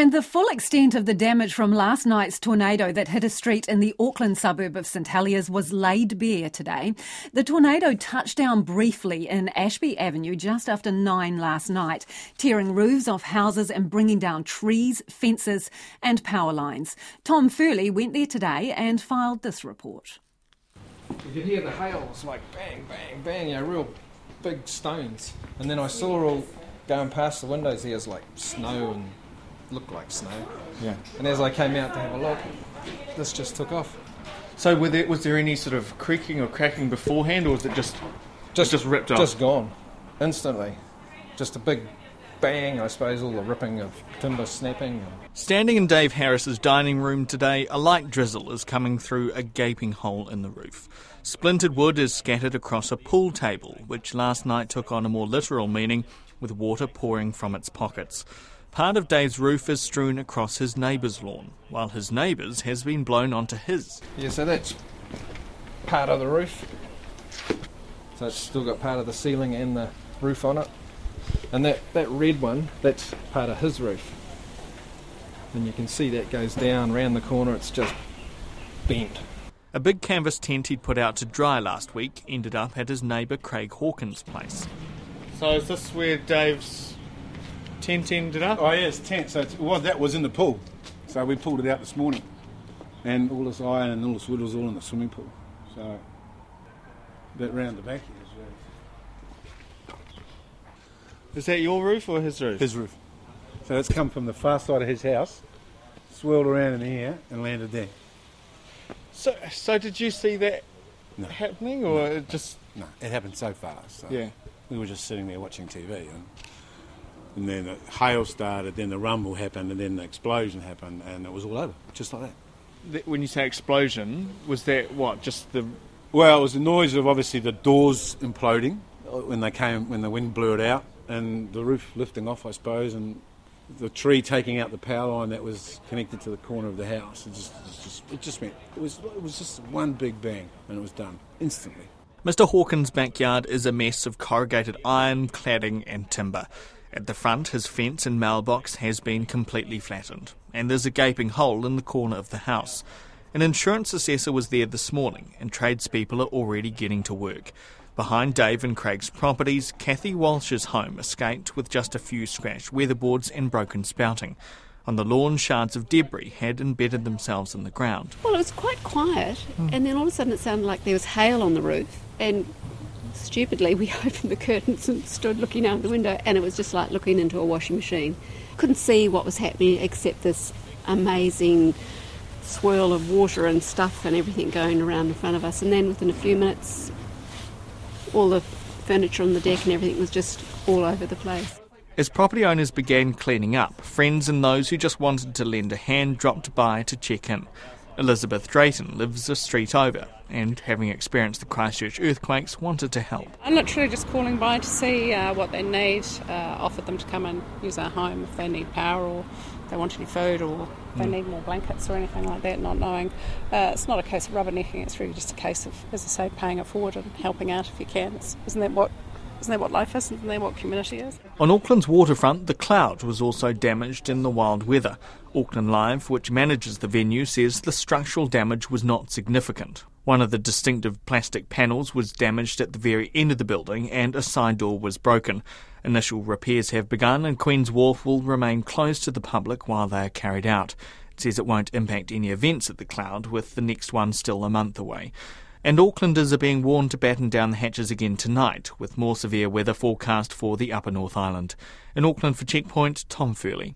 And the full extent of the damage from last night's tornado that hit a street in the Auckland suburb of St Heliers was laid bare today. The tornado touched down briefly in Ashby Avenue just after 9 last night, tearing roofs off houses and bringing down trees, fences and power lines. Tom Furley went there today and filed this report. You could hear the hail, it's like bang, bang, bang, real big stones. And then I saw all going past the windows, there's like snow and looked like snow. Yeah. And as I came out to have a look, this just took off. So was there any sort of creaking or cracking beforehand, or was it just ripped off? Just gone, instantly. Just a big bang, I suppose, all the ripping of timber snapping. Standing in Dave Harris's dining room today, a light drizzle is coming through a gaping hole in the roof. Splintered wood is scattered across a pool table, which last night took on a more literal meaning, with water pouring from its pockets. Part of Dave's roof is strewn across his neighbour's lawn, while his neighbour's has been blown onto his. Yeah, so that's part of the roof. So it's still got part of the ceiling and the roof on it. And that red one, that's part of his roof. And you can see that goes down round the corner, it's just bent. A big canvas tent he'd put out to dry last week ended up at his neighbour Craig Hawkins' place. So is this where Dave's tent ended up? Oh yes, tent. So that was in the pool. So we pulled it out this morning. And all this iron and all this wood was all in the swimming pool. So that round the back here is where... Is that your roof or his roof? His roof. So it's come from the far side of his house, swirled around in here and landed there. So did you see that happening, or it just... No, it happened so fast. So yeah. We were just sitting there watching TV, and then the hail started, then the rumble happened, and then the explosion happened, and it was all over, just like that. When you say explosion, was that what, just the... Well, it was the noise of obviously the doors imploding when the wind blew it out, and the roof lifting off, I suppose, and the tree taking out the power line that was connected to the corner of the house. It was just one big bang, and it was done instantly. Mr Hawkins' backyard is a mess of corrugated iron, cladding and timber. At the front, his fence and mailbox has been completely flattened, and there's a gaping hole in the corner of the house. An insurance assessor was there this morning, and tradespeople are already getting to work. Behind Dave and Craig's properties, Kathy Walsh's home escaped with just a few scratched weatherboards and broken spouting. On the lawn, shards of debris had embedded themselves in the ground. Well, it was quite quiet, and then all of a sudden it sounded like there was hail on the roof, and stupidly we opened the curtains and stood looking out the window, and it was just like looking into a washing machine. Couldn't see what was happening except this amazing swirl of water and stuff and everything going around in front of us, and then within a few minutes all the furniture on the deck and everything was just all over the place. As property owners began cleaning up, friends and those who just wanted to lend a hand dropped by to check in. Elizabeth Drayton lives a street over and, having experienced the Christchurch earthquakes, wanted to help. I'm literally just calling by to see what they need, offered them to come and use our home if they need power or they want any food or they need more blankets or anything like that, not knowing. It's not a case of rubbernecking, it's really just a case of, as I say, paying it forward and helping out if you can. Isn't that what life is? Isn't that what community is? On Auckland's waterfront, the Cloud was also damaged in the wild weather. Auckland Live, which manages the venue, says the structural damage was not significant. One of the distinctive plastic panels was damaged at the very end of the building and a side door was broken. Initial repairs have begun and Queen's Wharf will remain closed to the public while they are carried out. It says it won't impact any events at the Cloud, with the next one still a month away. And Aucklanders are being warned to batten down the hatches again tonight, with more severe weather forecast for the Upper North Island. In Auckland for Checkpoint, Tom Furley.